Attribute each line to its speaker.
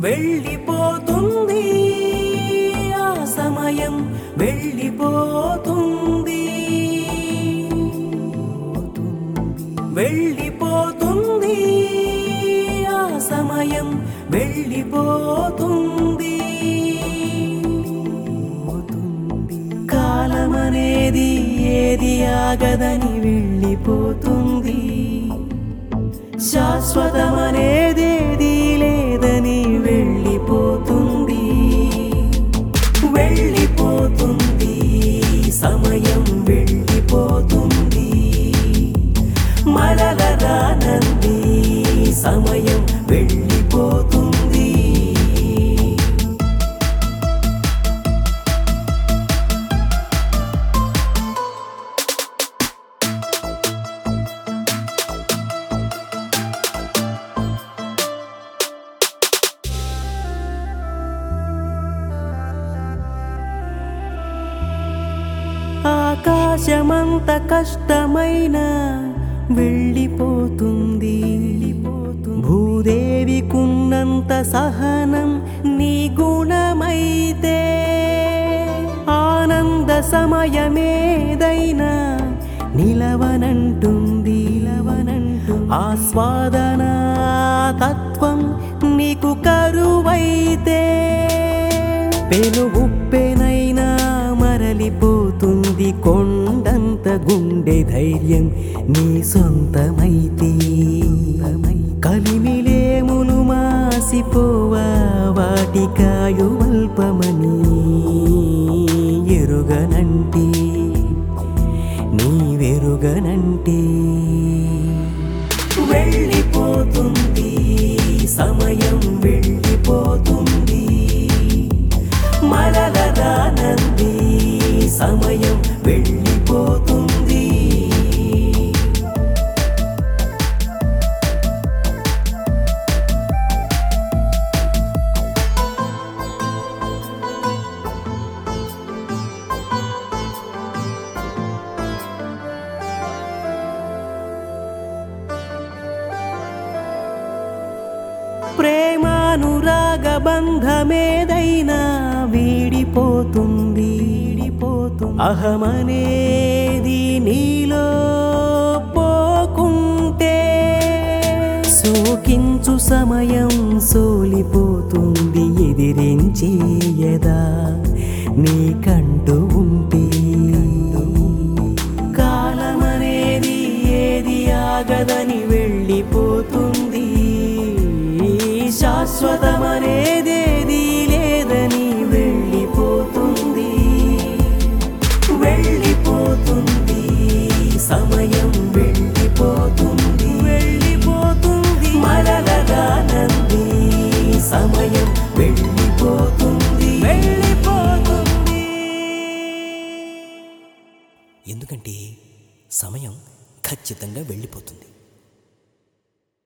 Speaker 1: వెళ్ళిపోతుంది ఆ సమయం వెళ్ళిపోతుంది వెళ్ళిపోతుంది ఆ సమయం వెళ్ళిపోతుంది కాలమనేది ఏది ఆగదని వెళ్ళిపోతుంది శాశ్వతమనేదేది లేదని వెళ్ళిపోతుంది వెళ్ళిపోతుంది సమయం వెళ్ళిపోతుంది మరల రానంది సమయం వెళ్ళిపోతుంది ఆకాశమంత కష్టమైన వెళ్ళిపోతుంది భూదేవికున్నంత సహనం నీ గుణమైతే ఆనంద సమయమేదైనా నిలవనంటుంది ఆస్వాదన తత్వం నీకు కరువైతే పెనుగుప్పెనైనా మరలిపోతుంది కొండంత గుండె ధైర్యం నీ సొంతమైతే కలిమిలేములు మాసిపోవా వాటికాయు అల్పమని ఎరుగనంటే నీవెరుగనంటే వెళ్ళిపోతుంది సమయం వెళ్ళిపోతుంది మరల రానంది సమయం వెళ్ళిపోతుంది ప్రేమానురాగ బంధమేదైనా వీడిపోతుంది అహమనేది నీలో పోకుంటే సోకించు సమయం సోలిపోతుంది ఎదిరించేయదా నీకంటూ ఉంటే కాలమనేది ఏది ఆగదని వెళ్ళిపోతుంది శాశ్వతమనేదేది లేదని వెళ్ళిపోతుంది వెళ్ళిపోతుంది సమయం వెళ్ళిపోతుంది మరల రానంది సమయం వెళ్ళిపోతుంది
Speaker 2: ఎందుకంటే సమయం ఖచ్చితంగా వెళ్ళిపోతుంది.